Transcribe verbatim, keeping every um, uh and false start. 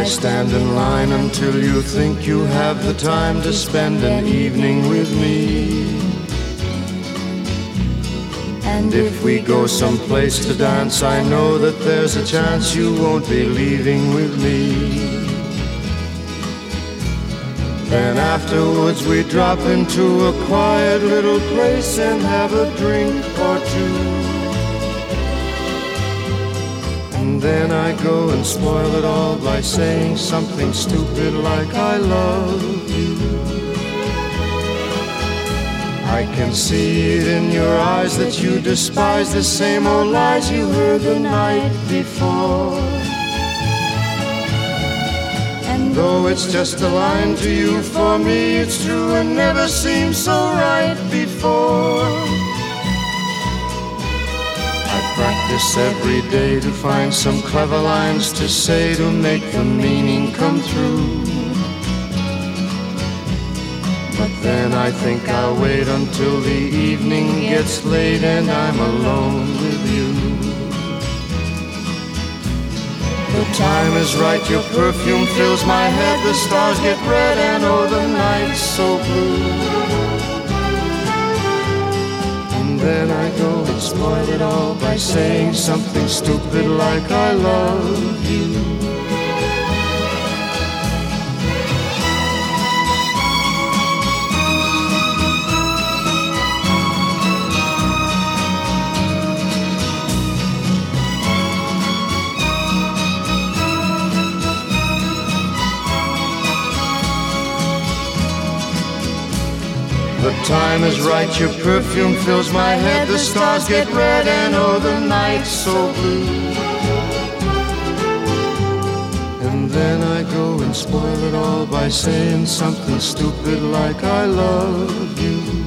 I stand in line until you think you have the time to spend an evening with me. And if we go someplace to dance, I know that there's a chance you won't be leaving with me. Then afterwards we drop into a quiet little place and have a drink or two. And then I go and spoil it all by saying something stupid like I love you. I can see it in your eyes that you despise the same old lies you heard the night before. And though it's just a line to you, for me it's true and never seemed so right before. I practice every day to find some clever lines to say to make the meaning come through. But then I think I'll wait until the evening gets late and I'm alone with you. The time is right, your perfume fills my head, the stars get red and oh the night's so blue. And then I go and spoil it all by saying something stupid like I love you. The time is right, your perfume fills my head, the stars get red and oh the night's so blue. And then I go and spoil it all by saying something stupid like I love you.